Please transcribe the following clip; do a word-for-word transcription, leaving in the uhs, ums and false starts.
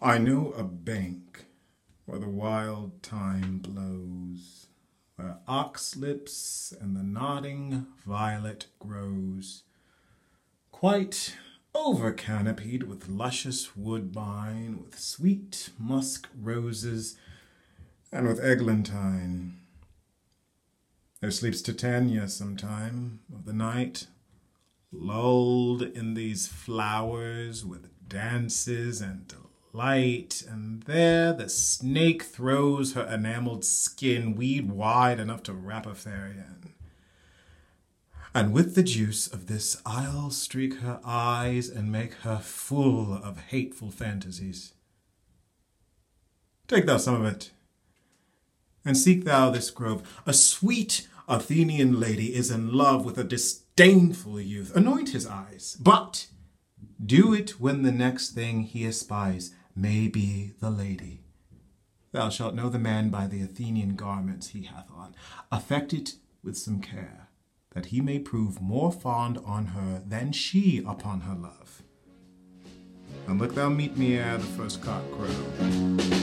I know a bank where the wild thyme blows, where ox lips and the nodding violet grows, quite over-canopied with luscious woodbine, with sweet musk roses, and with eglantine. There sleeps Titania sometime of the night, lulled in these flowers with dances and delight, and there the snake throws her enameled skin weed wide enough to wrap a fairy in. And with the juice of this I'll streak her eyes and make her full of hateful fantasies. Take thou some of it, and seek thou this grove. A sweet Athenian lady is in love with a disdainful youth. Anoint his eyes, but do it when the next thing he espies may be the lady. Thou shalt know the man by the Athenian garments he hath on. Affect it with some care, that he may prove more fond on her than she upon her love. And look thou meet me ere the first cock crow.